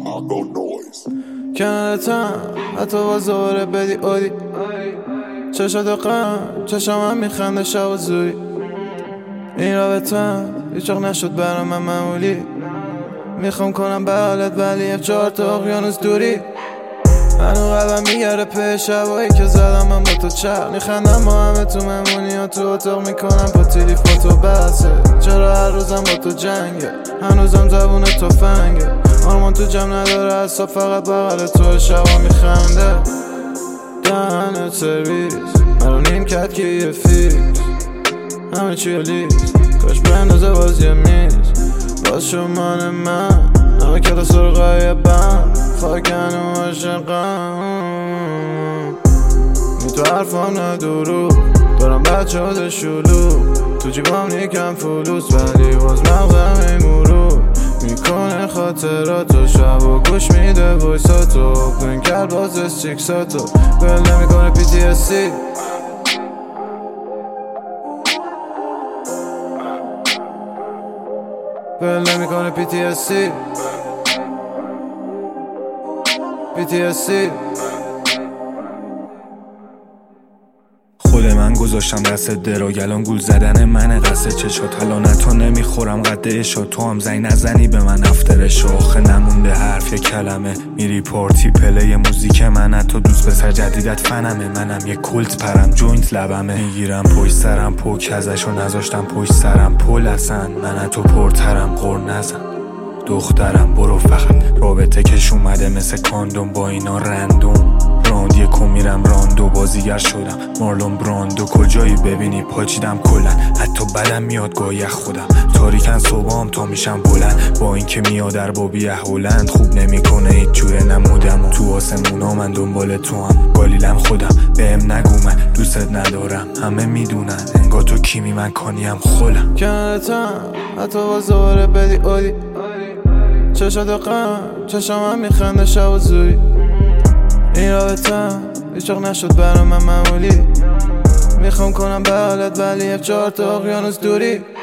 کنارتم حتی باز دوباره بدی اودی چشات و غم چشم هم میخنده شب و زوری. این رابطم هیچ وقت نشد برام من معمولی. میخوام کنم بغلت ولی 4 تا اقیانوس دوری. هنو قلبم میگره په شبایی که زدم من با تو چرخ میخندم با همه تو مهمونی ها تو اتاق میکنم با تلیفون تو بحثه. چرا هر روزم با تو جنگه هنوزم زبون تو فنگه. آرمان تو جمع نداره اصلا فقط بغل تو شبا میخنده. دهنت سرویس مرا نیم کت که یه فیکس همه چی لیست کاش برندازه بازی میز باز شمان من همه کتا سرقای بم خاکن و عاشقم می تو حرفام ندورو دارم بچه ها شلو تو جیبام نیکم فلوس ولی باز مغزم ای مرو میکنه خاطراتو شب و گوش میده ویساتو بین کرد باز استیکساتو بل نمیکنه PTSD بل نمیکنه PTSD خود من گذاشتم دست دراگ الان گول زدن منه قصد چشات حالا نه تو نمیخورم قد اشات تو هم زنگ نزنی به من افترش آخه نمونده حرف یه کلمه میری پارتی پلی موزیک من تو دوست پسر جدیدت فنمه منم یه کلت پرم جوینت لبمه میگیرم پشت سرم پوک ازشو نذاشتم پشت سرم پل اصلا من تو پرترم غور نزن دخترم برو فقط رابطه کش اومده مثل کاندوم با اینا رندوم راند یکو میرم راندو بازیگر شدم مارلون براندو کجایی ببینی پاچیدم کلن حتی بدم میاد گاهی خودم تاریکن صبحام تا میشم بلند با اینکه میادر بابی احولند خوب نمیکنه هیچ جوره نمودم و تو آسمونا من دنبال تو هم گالیلم خودم بهم نگو من دوستت ندارم همه میدونن انگار تو کیمی من کانیم خولم کنارتم حتی باز دوباره بدی اودی چشات و غم چشم هم میخنده شب و زوری. این رابطم هیچ وقت نشد برام من معمولی. میخوام کنم بغلت ولی 4 تا اقیانوس دوری.